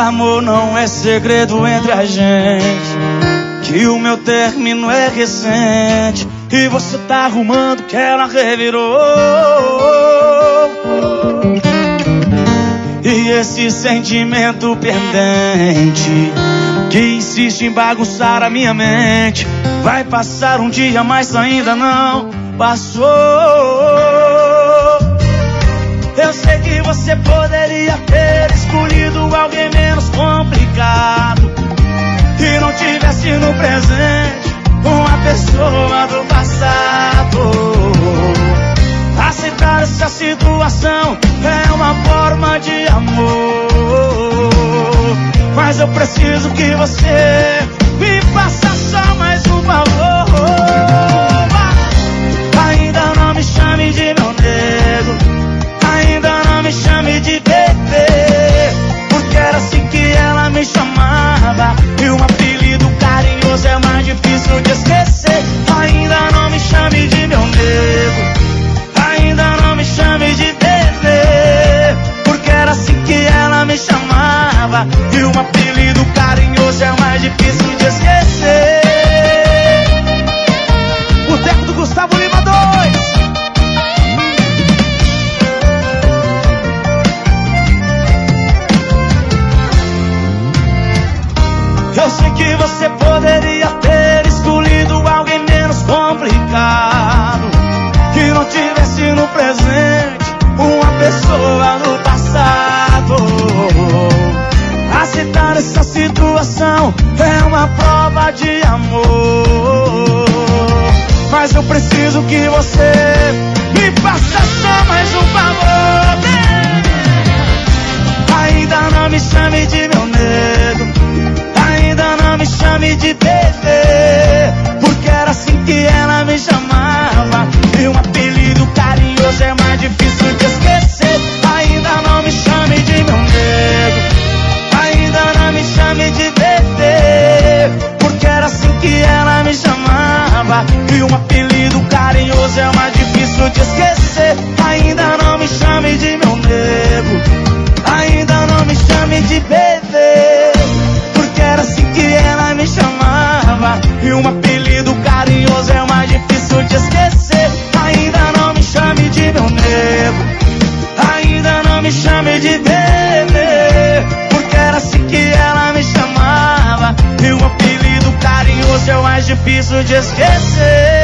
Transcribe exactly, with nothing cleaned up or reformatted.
amor não é segredo entre a gente, que o meu término é recente e você tá arrumando que ela revirou. E esse sentimento pendente que insiste em bagunçar a minha mente vai passar um dia, mas ainda não passou. Eu sei que você poderia ter escolhido alguém menos complicado e não tivesse no presente uma pessoa do passado. Aceitar essa situação é uma forma de amor, mas eu preciso que você me faça só mais um favor. Ainda não me chame de meu nego, ainda não me chame de bebê, porque era assim que ela me chamava e um apelido carinhoso é mais difícil de esquecer. Ainda não me chame de meu nego, ainda não me chame de bebê, porque era assim que ela me chamava e um apelido carinhoso é mais difícil de esquecer. O tempo do Gustavo Lima dois. Eu sei que você poderia ter escolhido alguém menos complicado, que não tivesse no presente uma pessoa no passado. Aceitar essa situação é uma prova de amor, mas eu preciso que você me faça só mais um favor. Ainda não me chame de meu nego, ainda não me chame de bebê, porque era assim que ela me chamava e um apelido carinhoso é mais difícil de esquecer. Ainda não me chame de meu nego, ainda não me chame de bebê, porque era assim que ela me chamava e um apelido carinhoso é mais difícil de esquecer. Ainda não me chame de meu nego, ainda não me chame de bebê, porque era assim que ela me chamava e um apelido carinhoso é mais difícil de esquecer. Ainda não me chame de meu nego, ainda não me chame de bebê, porque era assim que ela me chamava e um apelido carinhoso é mais difícil de esquecer.